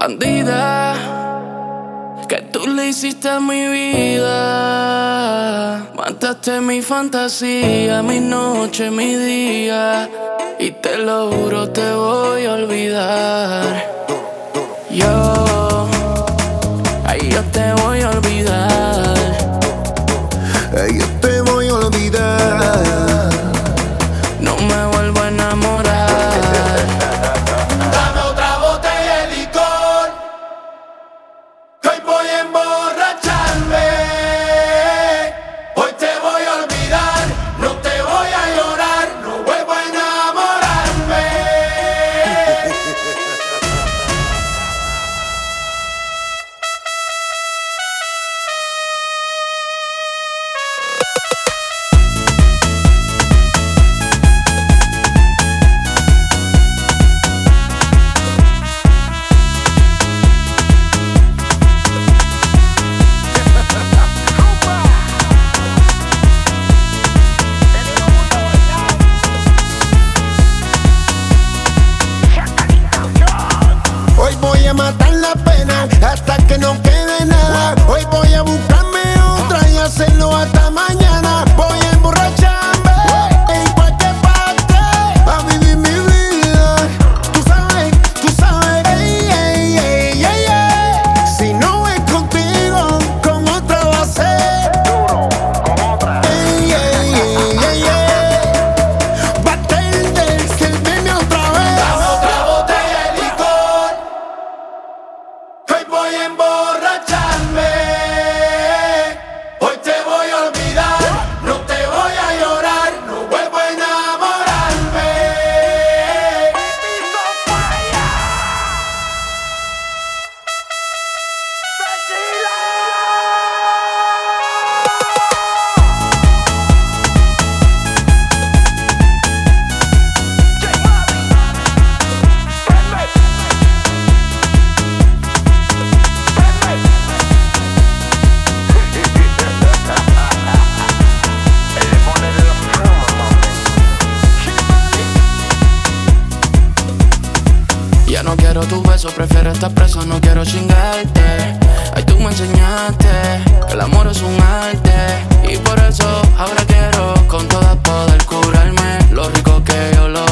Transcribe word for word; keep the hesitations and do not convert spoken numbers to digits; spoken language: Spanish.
Bandida, que tú le hiciste a mi vida. Mataste mi fantasía, mi noche, mi día. Y te lo juro, te voy a olvidar. Yo, ay, yo te voy a olvidar. Ay, yo te voy a olvidar. No me vuelvo a enamorar. Dame otra botella de licor, que hoy voy a emborracharme. Hoy te voy a olvidar, no te voy a llorar, no vuelvo a enamorarme. Hoy voy a matar la pena hasta que no quede nada. Hoy voy a buscarme otra y hacerlo hasta mañana. Voy a emborracharme en cualquier parte a vivir mi vida. Tú sabes, tú sabes, ey, ey, ey, ey, ey. Si no es contigo, con otra va a ser. Ey, ey, ey, ey, ey. Bartender, sírveme otra vez. Dame otra botella de licor, que hoy voy a emborracharme. Hoy te voy a olvidar, no te voy a llorar, no vuelvo a enamorarme. Ya no quiero tu beso, prefiero estar preso, no quiero chingarte. Ay, tú me enseñaste que el amor es un arte. Y por eso ahora quiero con toda poder curarme lo rico que yo lo